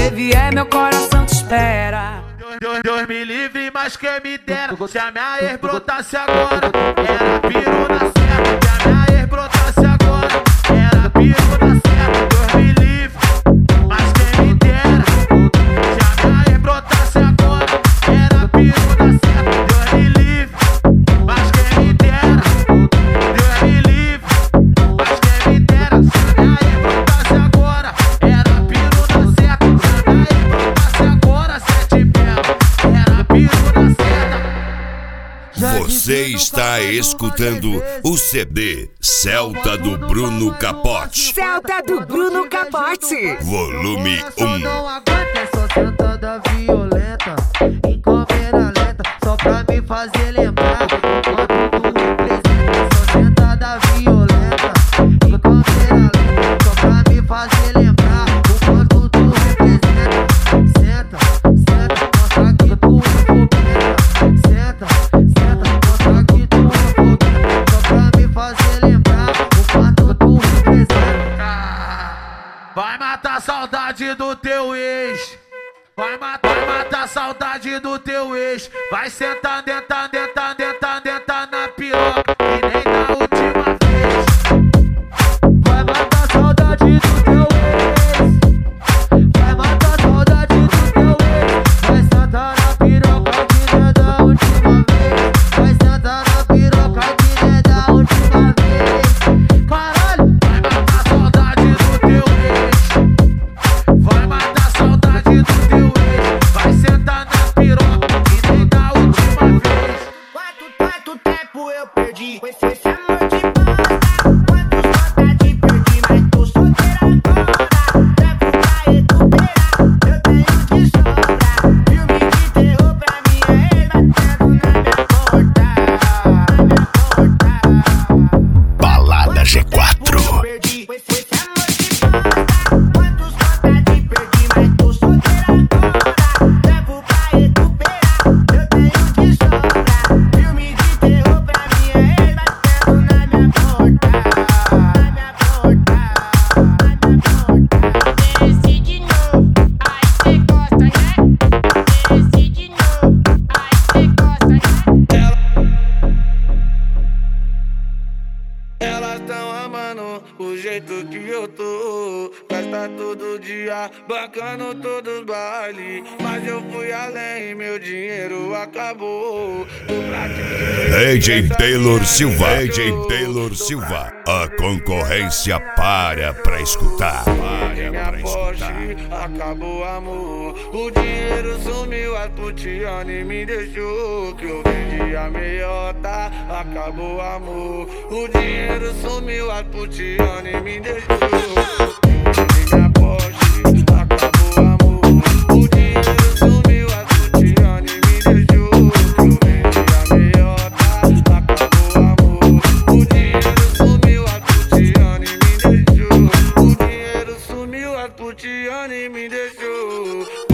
você vier, meu coração te espera. Deus me livre, mas quem me dera. Se a minha ex brotasse agora, era piru na serra. Se a minha ex brotasse agora, era piru na serra. Deus me livre, mas quem me dera. Se a minha ex brotasse agora, era piru na serra. Deus me livre, mas quem me dera. Deus me livre, mas quem me dera. Se a minha ex brotasse agora, era piru na serra. Se a minha ex brotasse agora, sete pega. Você está escutando o CD Celta do Bruno Capote. Celta do Bruno Capote. Volume 1. Não aguenta essa sentada violenta, em câmera lenta, só pra me fazer lembrar quando tu representa. Essa sentada violenta, em câmera lenta, só pra me fazer lembrar o quanto tu representa. Senta, senta, mostra que tu é fogueta. Senta, senta, mostra que tu é fogueta, só pra me fazer lembrar o quanto tu representa. Vai matar a saudade do teu ex. Vai matar a saudade do teu ex. Vai sentar, dentar na piroca, que nem da última vez. Vai matar a saudade do teu ex. Vai matar a saudade do teu ex. Vai sentar na piroca, que nem da última vez. Vai sentar na piroca, que nem da última vez. Caralho! Vai matar a saudade do teu ex. Vai matar a saudade do teu ex. Vai sentar na piroca, que nem da última vez. Quanto tempo eu perdi com esse amor de bosta? Quantos vontade perdi, mas tô solteira agora. Tempo pra recuperar, eu tenho que sobrar. Filme de terror pra minha ex batendo na minha porta. Balada G4. Perdi com esse amor de bosta. Quantos vontade perdi, mas tô solteira agora. Tempo pra recuperar, eu tenho que sobrar. Filme de terror pra minha ex batendo na minha porta. Desce de novo, aí cê gosta, né? Desce de novo, aí cê gosta, né? Elas tão amando o jeito que eu tô. Festa todo dia, bancando todos os bailes. Mas eu fui além, meu dinheiro acabou. AJ Taylor Silva. AJ Taylor Silva. A concorrência para pra escutar. Minha Porsche acabou, amor. O dinheiro sumiu, as putiane me deixou. Que eu vendi a meiota, acabou, amor. O dinheiro sumiu, as putiane me deixou. Minha Porsche acabou, amor. O dinheiro sumiu, as putiane me deixou. Que eu vendi a meiota, acabou, amor. O dinheiro sumiu, as putiane me deixou. O dinheiro sumiu, as putiane me deixou.